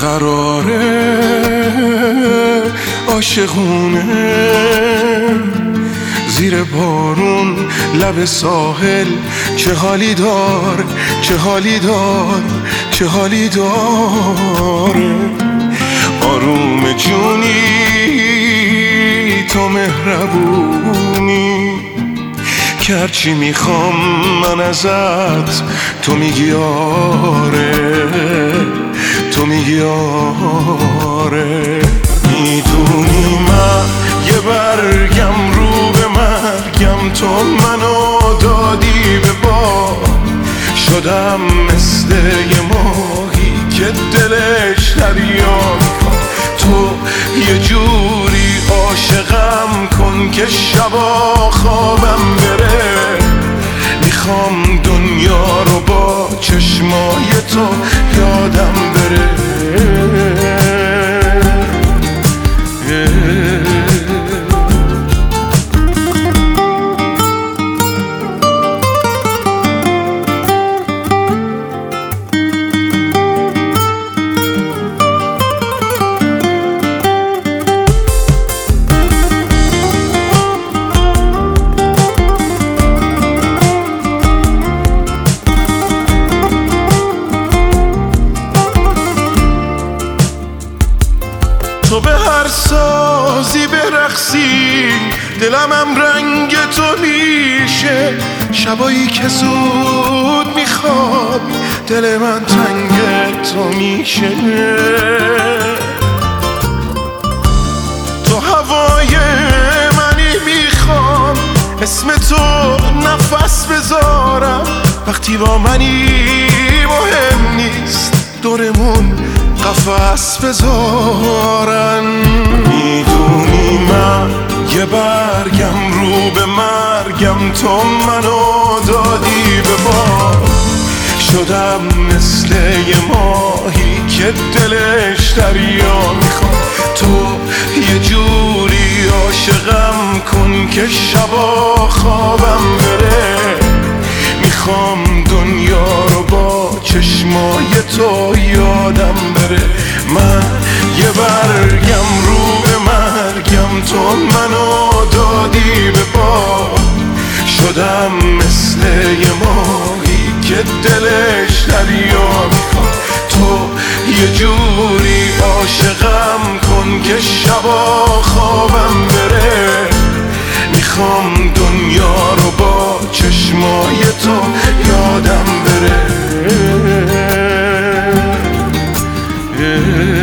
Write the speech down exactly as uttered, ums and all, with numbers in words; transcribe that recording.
بیقراره عاشقونه زیر بارون لب ساحل چه حالی دار چه حالی دار چه حالی داره آروم جونی تو مهربونی که هرچی میخوام من ازت تو میگی آره تو میگی آره میدونی من یه برگم رو به مرگم تو منو دادی به باد شدم مثل یه ماهی که دلش دریا تو یه جوری عاشقم کن که شبا خوابم بره میخوام دنیا رو با چشمای تو یادم بره تو به هر سازی برقصی دلمم رنگ تو میشه شبایی که زود میخوابی دل من تنگ تو میشه تو هوای منی میخوام اسم تو نفس بذارم وقتی با منی مهم نیست دورمون قفس بذارن میدونی من یه برگم رو به مرگم تو منو دادی به باد شدم مثل یه ماهی که دلش دریا میخواد تو یه جوری عاشقم کن که شبا خوابم بره میخوام دنیا رو با چشمای تو یادم بره من یه برگم رو به مرگم تو منو دادی به باد شدم مثل یه ماهی که دلش دریا میخواد تو یه جوری عاشقم کن که شبا خوابم بره میخوام دنیا رو با چشمای تو یادم بره